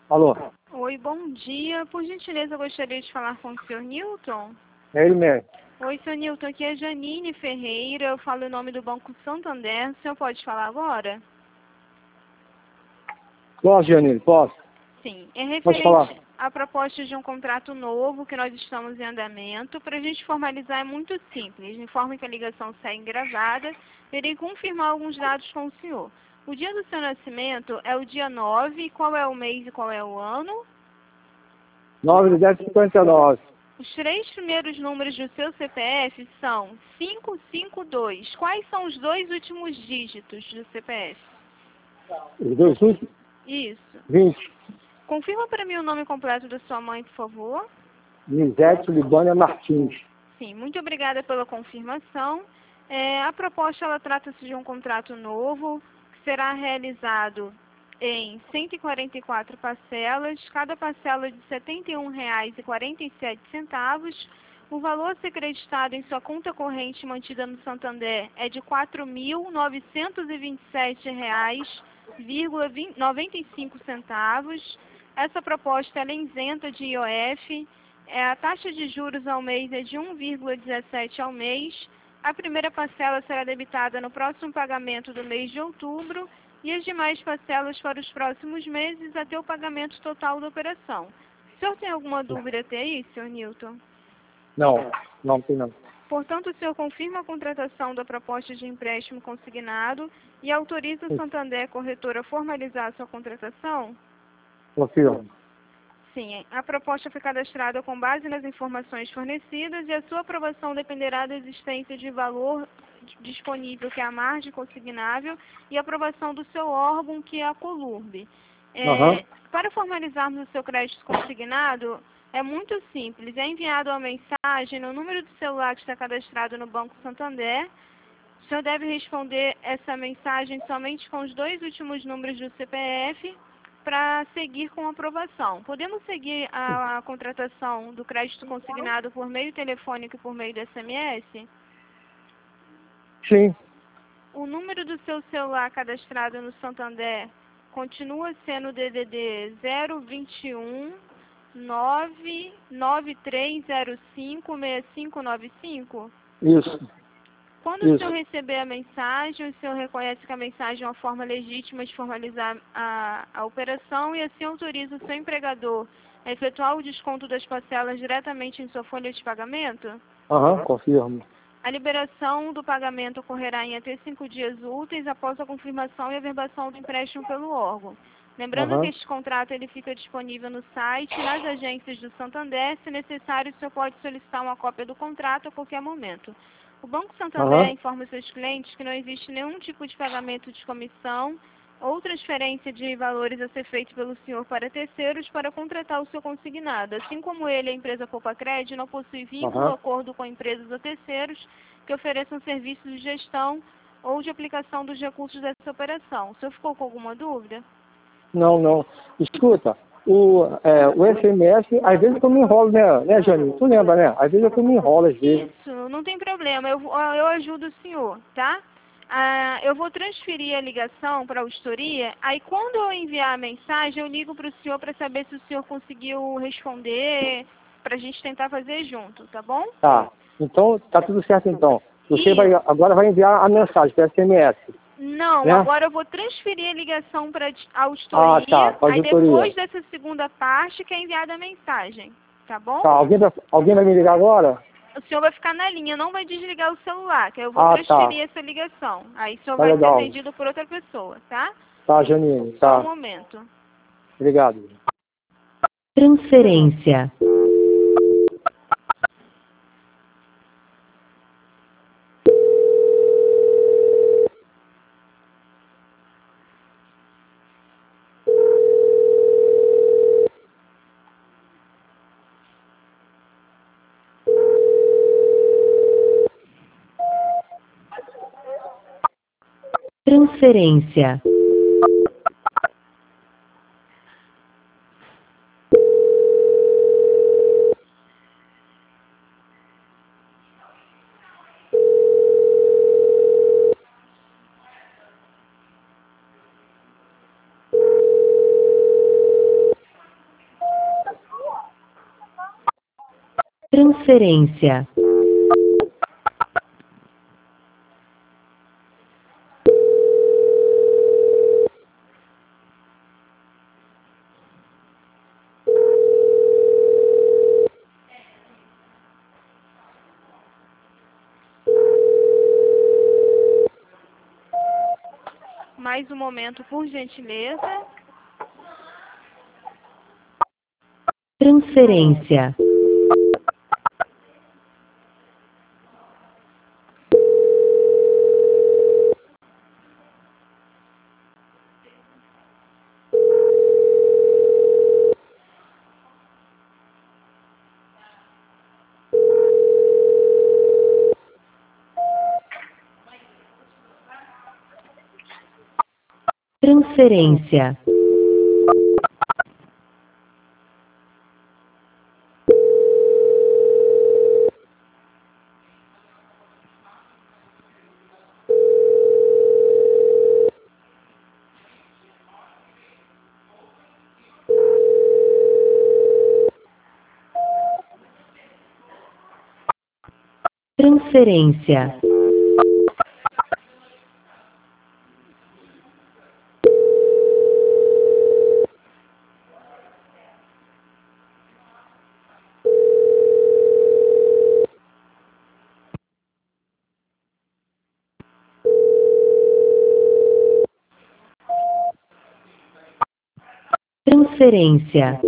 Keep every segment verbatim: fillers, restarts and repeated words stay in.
Alô? Oi, bom dia. Por gentileza, eu gostaria de falar com o senhor Newton. É ele mesmo. Oi, senhor Newton. Aqui é Janine Ferreira. Eu falo em nome do Banco Santander. O senhor pode falar agora? Posso, Janine? Posso? Sim. É Pode falar. referente à proposta de um contrato novo que nós estamos em andamento. Para a gente formalizar é muito simples. Informe que a ligação segue gravada. Irei confirmar alguns dados com o senhor. O dia do seu nascimento é o dia nove. Qual é o mês e qual é o ano? nove de dez de cinquenta e nove. Os três primeiros números do seu C P F são cinco cinco dois. Quais são os dois últimos dígitos do C P F? Os dois últimos? Isso. vinte. Confirma para mim o nome completo da sua mãe, por favor. Lisete Libânia Martins. Sim, muito obrigada pela confirmação. É, a proposta, ela trata-se de um contrato novo, que será realizado em cento e quarenta e quatro parcelas, cada parcela de setenta e um reais e quarenta e sete centavos. O valor a ser creditado em sua conta corrente mantida no Santander é de quatro mil novecentos e vinte e sete reais e noventa e cinco centavos. Essa proposta ela é isenta de I O F. É, a taxa de juros ao mês é de um vírgula dezessete ao mês. A primeira parcela será debitada no próximo pagamento do mês de outubro e as demais parcelas para os próximos meses até o pagamento total da operação. O senhor tem alguma dúvida até aí, senhor Newton? Não, não tem não. Portanto, o senhor confirma a contratação da proposta de empréstimo consignado e autoriza o Santander Corretora a formalizar a sua contratação? Confirmo. Sim, a proposta foi cadastrada com base nas informações fornecidas e a sua aprovação dependerá da existência de valor disponível, que é a margem consignável, e a aprovação do seu órgão, que é a Colurb. É, Uhum. Para formalizarmos o seu crédito consignado, é muito simples. É enviado uma mensagem no número do celular que está cadastrado no Banco Santander. O senhor deve responder essa mensagem somente com os dois últimos números do C P F, para seguir com a aprovação. Podemos seguir a, a contratação do crédito consignado por meio telefônico e por meio do S M S? Sim. O número do seu celular cadastrado no Santander continua sendo o D D D zero vinte e um nove nove três zero cinco seis cinco nove cinco? Isso. Quando Isso. o senhor receber a mensagem, o senhor reconhece que a mensagem é uma forma legítima de formalizar a, a operação e assim autoriza o seu empregador a efetuar o desconto das parcelas diretamente em sua folha de pagamento? Aham, uhum, confirmo. A liberação do pagamento ocorrerá em até cinco dias úteis após a confirmação e averbação do empréstimo pelo órgão. Lembrando Uhum. que este contrato ele fica disponível no site e nas agências do Santander. Se necessário, o senhor pode solicitar uma cópia do contrato a qualquer momento. O Banco Santander Uhum. informa aos seus clientes que não existe nenhum tipo de pagamento de comissão ou transferência de valores a ser feito pelo senhor para terceiros para contratar o seu consignado. Assim como ele, a empresa Poupa Crédito, não possui vínculo ou Uhum. acordo com empresas ou terceiros que ofereçam serviços de gestão ou de aplicação dos recursos dessa operação. O senhor ficou com alguma dúvida? Não, não. Escuta, o, é, o S M S, às vezes eu me enrolo, né, né, Janine? Tu lembra, né? Às vezes eu me enrolo, às vezes. Isso, não tem problema. Eu, eu ajudo o senhor, tá? Ah, eu vou transferir a ligação para a auditoria. Aí, quando eu enviar a mensagem, eu ligo para o senhor para saber se o senhor conseguiu responder, para a gente tentar fazer junto, tá bom? Tá. Então, tá tudo certo, então. Você Isso. vai, agora vai enviar a mensagem para S M S. Não, né? agora eu vou transferir a ligação para a auditoria. Ah, tá, pra Aí, auditoria. depois dessa segunda parte, que é enviada a mensagem, tá bom? Tá, alguém vai, alguém vai me ligar agora? O senhor vai ficar na linha, não vai desligar o celular, que eu vou Ah, transferir tá. essa ligação. Aí o senhor Tá vai legal. ser atendido por outra pessoa, tá? Tá, Janine, Só um tá. momento. Obrigado. Transferência. Transferência. Transferência. Mais um momento, por gentileza. Transferência. Transferência. Transferência. Transferência.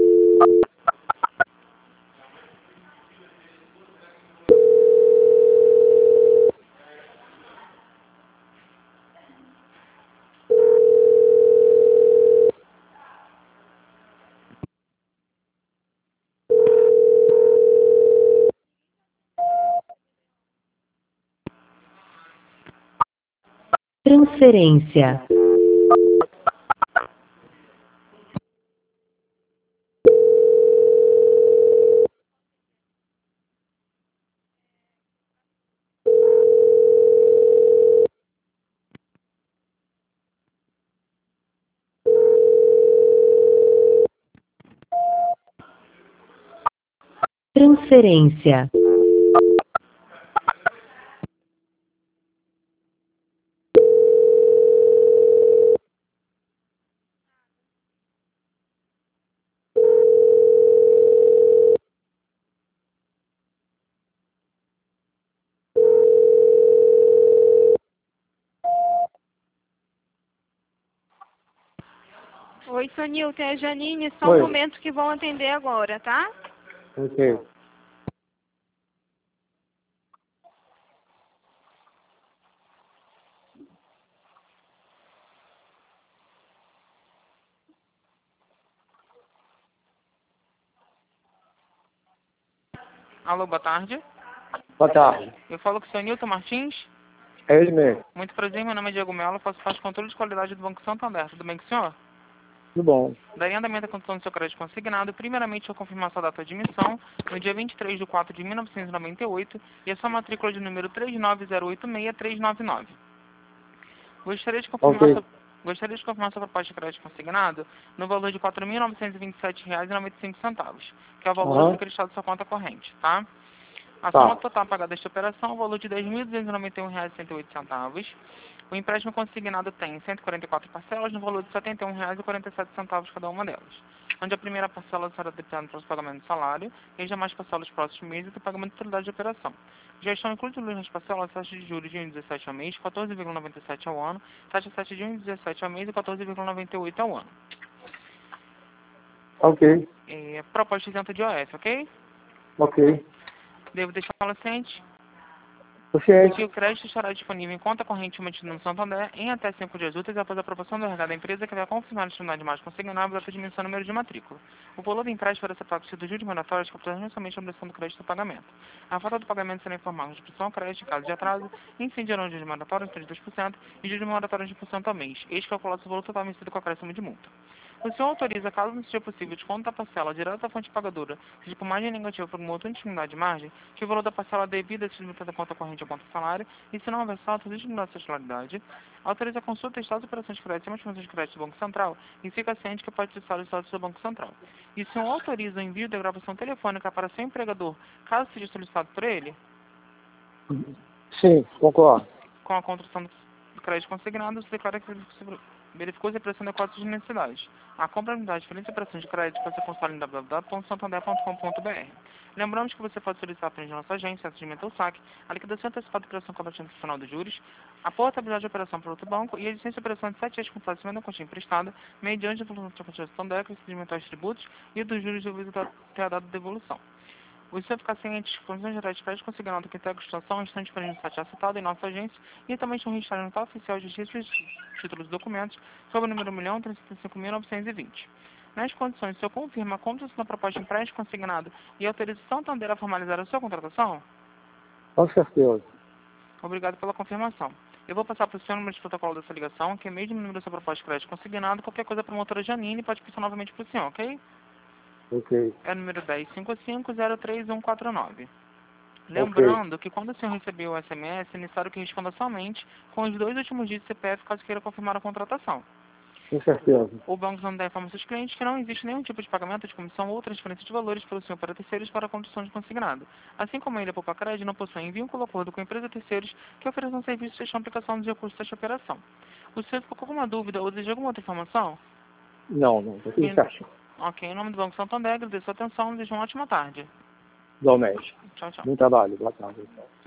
Transferência. Transferência. Oi, Sonilton, é a Janine, só Oi. um momento que vão atender agora, tá? Ok. Alô, boa tarde. Boa tarde. Eu falo com o senhor Nilton Martins. É ele mesmo. Muito prazer, meu nome é Diego Melo, faço parte do controle de qualidade do Banco Santander. Tudo bem com o senhor? Tudo bom. Daria andamento à condição do seu crédito consignado. Primeiramente, eu confirmar sua data de emissão no dia vinte e três de quatro de mil novecentos e noventa e oito e a sua matrícula de número três nove zero oito seis três nove nove. Gostaria de confirmar Ok. sua... Gostaria de confirmar sua proposta de crédito consignado no valor de quatro mil novecentos e vinte e sete reais e noventa e cinco centavos, que é o valor a Aham. ser acreditado da sua conta corrente, tá? A Tá. soma total pagada desta operação é o valor de dez mil duzentos e noventa e um reais e cento e oito centavos. O empréstimo consignado tem cento e quarenta e quatro parcelas no valor de setenta e um reais e quarenta e sete centavos cada uma delas, onde a primeira parcela será debitada para o pagamento do salário e as demais parcelas próximos meses do pagamento de totalidade de operação. Já estão incluídos nas parcelas taxa de juros de um vírgula dezessete ao mês, quatorze vírgula noventa e sete ao ano, taxa sete de um vírgula dezessete ao mês e quatorze vírgula noventa e oito ao ano. Ok. É, proposta isenta de O S, ok? Ok. Devo deixá-la ciente que Consciente. o crédito estará disponível em conta corrente mantida no Santander em até cinco dias úteis após a aprovação do R H da empresa, que vai confirmar a disponibilidade de mais consignável da dimensão do número de matrícula. O valor do empréstimo será pago se do juros mandatórios capturados somente a obrigação do crédito do pagamento. A falta do pagamento será informada de restrição ao crédito em caso de atraso, incidirão juros mandatórios de dois por cento e juros mandatórios de um por cento ao mês. Este calculado o valor total vencido com acréscimo de multa. O senhor autoriza, caso não seja possível, desconto da parcela direto da fonte pagadora, seja por margem negativa por uma outra intimidade de margem, que o valor da parcela devida seja limitada à conta corrente ou conta salário, e se não houver salto, existe mudança de titularidade. Autoriza a consulta de estados de operações de crédito e estimações de crédito do Banco Central e fica ciente que pode ser solicitado do Banco Central. E o senhor autoriza o envio da gravação telefônica para seu empregador, caso seja solicitado por ele? Sim, concordo. Com a contratação do crédito consignado, se declara que verificou se a pressão adequada de necessidades. A compra de unidade de diferentes operações de crédito você consulta em w w w ponto santander ponto com ponto b r. Lembramos que você pode solicitar para a nossa agência, atendimento ao saque, a liquidação antecipada de operação cobertura funcional dos juros, a portabilidade de operação para outro banco e a licença de operação de sete dias com placimento da quantia emprestada, mediante a função de continuação da atendimento aos tributos e dos juros devido a ter dado devolução. O senhor ficar ciente de condições gerais de crédito consignado que integra a situação estão disponíveis no site acessado em nossa agência e também estão registrados no site oficial de registro de títulos e documentos sob o número um milhão trezentos e cinco mil novecentos e vinte. Nas condições, o senhor confirma a contratação da proposta de empréstimo consignado e autoriza o Santander a formalizar a sua contratação? Com certeza. Obrigado pela confirmação. Eu vou passar para o senhor o número de protocolo dessa ligação, que é mesmo o número da sua proposta de crédito consignado. Qualquer coisa, a promotora Janine pode passar novamente para o senhor, ok? Ok. É o número dez cinco cinco zero três um quatro nove. Lembrando okay. que quando o senhor receber o S M S, é necessário que responda somente com os dois últimos dígitos do C P F, caso queira confirmar a contratação. Com certeza. O Banco Santander informa seus clientes que não existe nenhum tipo de pagamento de comissão ou transferência de valores pelo senhor para terceiros para a condução de consignado. Assim como ele, a Poupa Crédito, não possui vínculo ou acordo com a empresa terceiros que ofereçam serviços de gestão e aplicação dos recursos desta operação. O senhor ficou com alguma dúvida ou deseja alguma outra informação? Não, não. Está tudo certo. Ok, em nome do Banco Santander, agradeço a atenção e desejo uma ótima tarde. Igualmente. Tchau, tchau. Bom trabalho. Boa tarde.